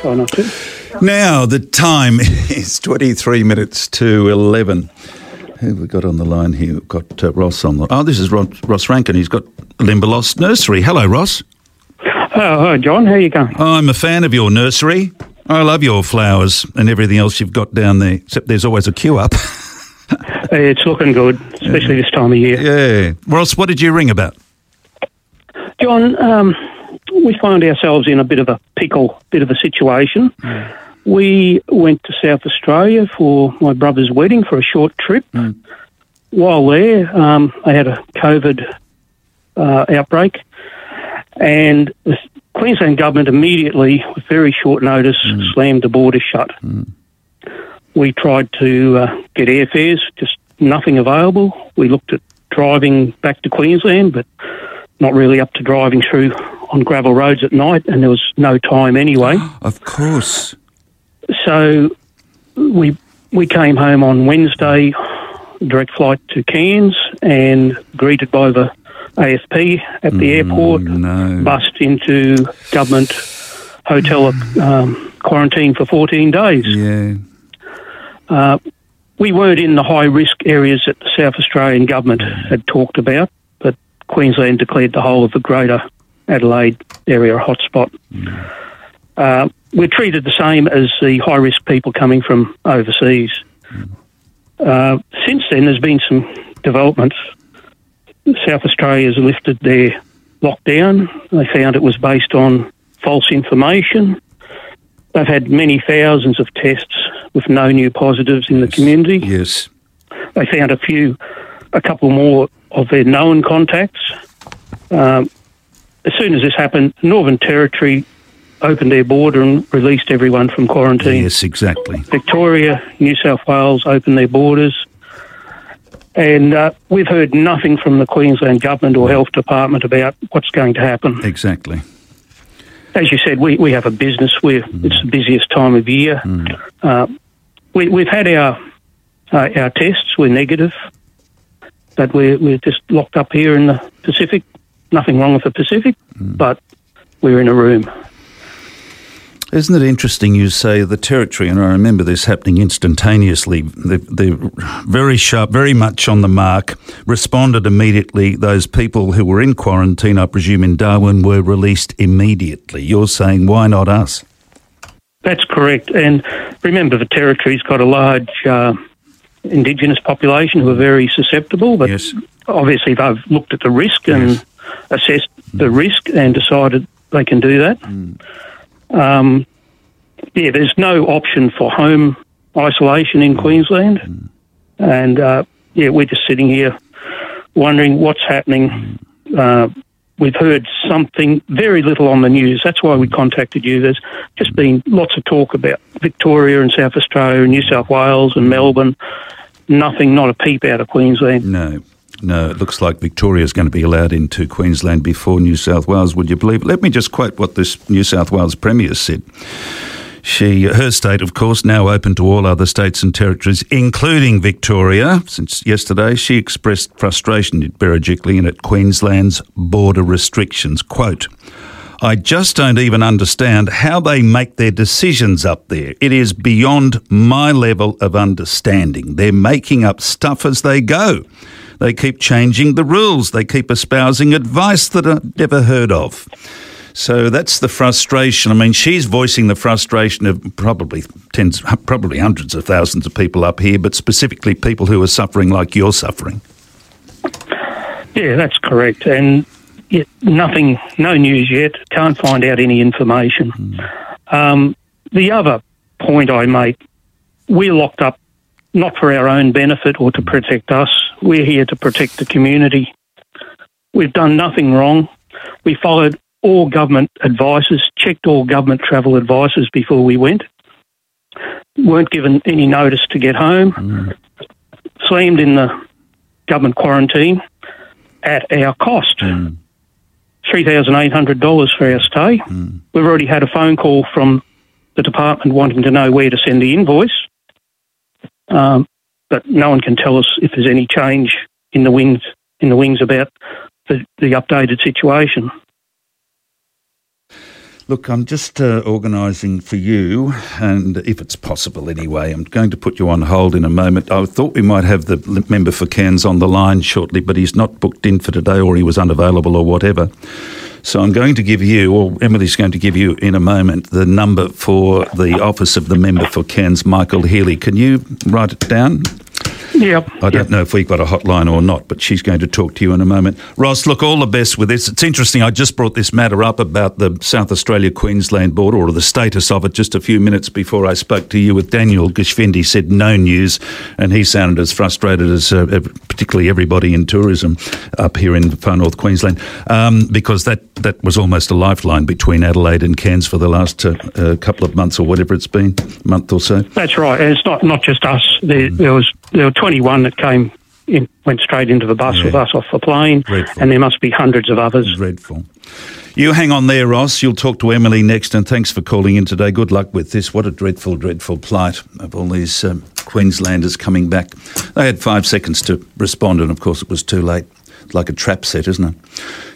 try not to. Now, the time is 23 minutes to 11. Who have we got on the line here? We've got Ross on the... Oh, this is Ross Rankin. He's got Limberlost Nursery. Hello, Ross. Oh, hi, John. How are you going? I'm a fan of your nursery. I love your flowers and everything else you've got down there, except there's always a queue up. It's looking good, especially this time of year. Yeah. Ross, what did you ring about? John, we find ourselves in a bit of a pickle, bit of a situation. We went to South Australia for my brother's wedding for a short trip. While there, I had a COVID outbreak, and the Queensland government immediately, with very short notice, slammed the border shut. We tried to get airfares, just nothing available. We looked at driving back to Queensland, but not really up to driving through on gravel roads at night, and there was no time anyway. Of course. So we came home on Wednesday, direct flight to Cairns, and greeted by the AFP at the airport, bussed into government hotel quarantine for 14 days. Yeah. We weren't in the high-risk areas that the South Australian government had talked about, but Queensland declared the whole of the Greater Adelaide area a hotspot. We're treated the same as the high-risk people coming from overseas. Since then, there's been some developments. South Australia has lifted their lockdown. They found it was based on false information. They've had many thousands of tests with no new positives in the community. Yes. They found a couple more of their known contacts. As soon as this happened, Northern Territory opened their border and released everyone from quarantine. Yes, exactly. Victoria, New South Wales opened their borders. And we've heard nothing from the Queensland Government or Health Department about what's going to happen. Exactly. As you said, we have a business. It's the busiest time of year. We've had our tests. We're negative. But we're just locked up here in the Pacific. Nothing wrong with the Pacific, but we're in a room. Isn't it interesting you say the Territory, and I remember this happening instantaneously, they're very sharp, very much on the mark, responded immediately. Those people who were in quarantine, I presume in Darwin, were released immediately. You're saying, why not us? That's correct. And remember, the Territory's got a large Indigenous population who are very susceptible, but obviously they've looked at the risk and assessed the risk and decided they can do that. There's no option for home isolation in Queensland. And, we're just sitting here wondering what's happening. We've heard something, very little on the news. That's why we contacted you. There's just been lots of talk about Victoria and South Australia and New South Wales and Melbourne. Nothing, not a peep out of Queensland. No, it looks like Victoria's going to be allowed into Queensland before New South Wales, would you believe it? Let me just quote what this New South Wales Premier said. Her state, of course, now open to all other states and territories, including Victoria. Since yesterday, she expressed frustration at Berejiklian and at Queensland's border restrictions. Quote, I just don't even understand how they make their decisions up there. It is beyond my level of understanding. They're making up stuff as they go. They keep changing the rules. They keep espousing advice that I've never heard of. So that's the frustration. I mean, she's voicing the frustration of probably hundreds of thousands of people up here, but specifically people who are suffering like you're suffering. Yeah, that's correct. And nothing, no news yet. Can't find out any information. The other point I make, we're locked up not for our own benefit or to protect us. We're here to protect the community. We've done nothing wrong. We followed all government advices, checked all government travel advices before we went. Weren't given any notice to get home. Slammed in the government quarantine at our cost. $3,800 for our stay. We've already had a phone call from the department wanting to know where to send the invoice. But no one can tell us if there's any change in the wings about the updated situation. Look, I'm just organising for you, and if it's possible anyway, I'm going to put you on hold in a moment. I thought we might have the member for Cairns on the line shortly, but he's not booked in for today, or he was unavailable or whatever. So I'm going to give you, or Emily's going to give you in a moment, the number for the office of the member for Cairns, Michael Healy. Can you write it down? Yep. I don't know if we've got a hotline or not, but she's going to talk to you in a moment. Ross, look, all the best with this. It's interesting. I just brought this matter up about the South Australia-Queensland border, or the status of it, just a few minutes before I spoke to you with Daniel. Gashvendi said no news, and he sounded as frustrated as particularly everybody in tourism up here in far north Queensland, because that was almost a lifeline between Adelaide and Cairns for the last couple of months, or whatever it's been, month or so. That's right. And it's not just us. There were 21 that went straight into the bus with us off the plane. Dreadful. And there must be hundreds of others. Dreadful. You hang on there, Ross. You'll talk to Emily next, and thanks for calling in today. Good luck with this. What a dreadful, dreadful plight of all these Queenslanders coming back. They had 5 seconds to respond, and of course it was too late. It's like a trap set, isn't it?